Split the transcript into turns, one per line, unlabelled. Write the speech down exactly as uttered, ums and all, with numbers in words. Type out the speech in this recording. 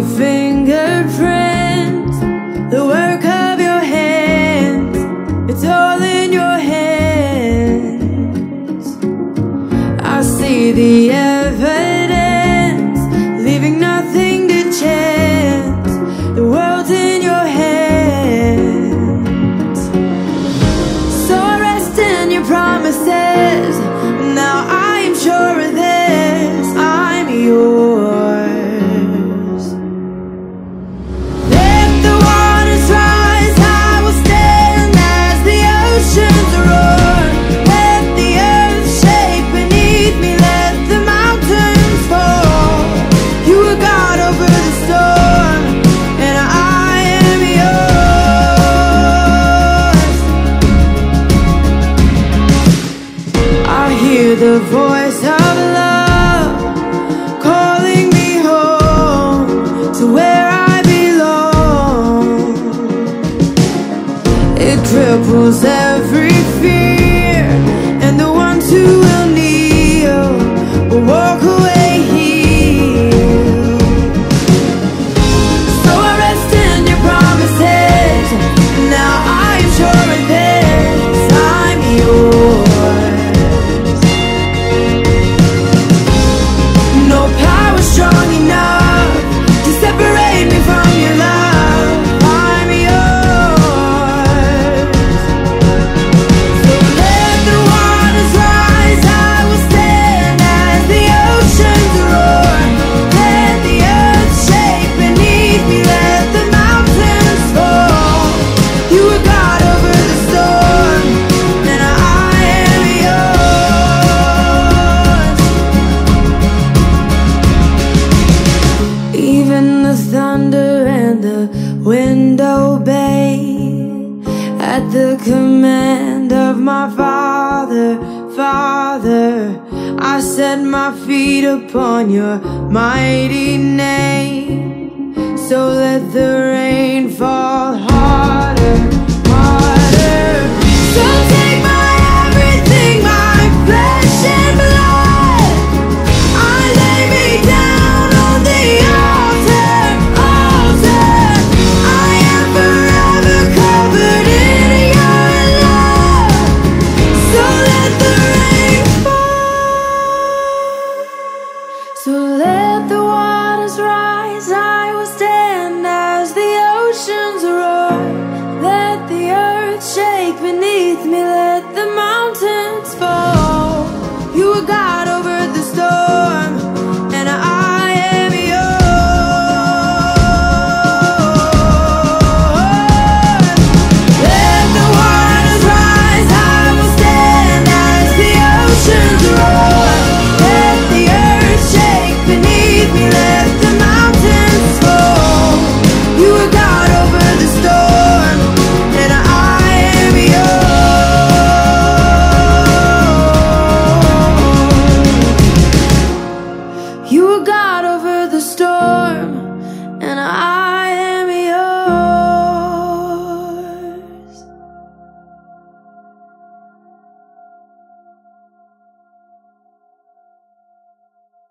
fingerprints, the work of your hands, it's all in your hands. I see the evidence, leaving nothing to chance. The world's in your hands. So I rest in your promises. Now I am sure of this, I'm yours. Let the waters rise, I will stand as the oceans roar. Let the earth shake beneath me, let the mountains fall. You are God over the storm, and I am yours. I hear the voice of love calling me home to where I belong. It cripples every fear, and the ones who will kneel will walk away healed. So I rest in your promises. Now I am sure of this, I'm yours. No power strong enough to separate me from your love, I'm yours. So let the waters rise, I will stand as the oceans roar. Let the earth shake beneath me, let the mountains fall. You are God over the storm, and I am yours. Even the thunder and the wind obey at the command of my Father. Father, I set my feet upon your mighty name. So let the rain fall harder, harder. So take my everything, my flesh and blood. I lay me down on the altar, altar. I am forever covered in your love. So let the rain fall. So let the waters rise, I will stand as the oceans roar. Let the earth shake beneath me, let the mountains fall. You are God over the storm, and I am yours. Let the waters rise, I will stand as the oceans roar. Let the earth shake beneath me, let the mountains fall. You are God over the storm, and I am yours. You are God over the storm.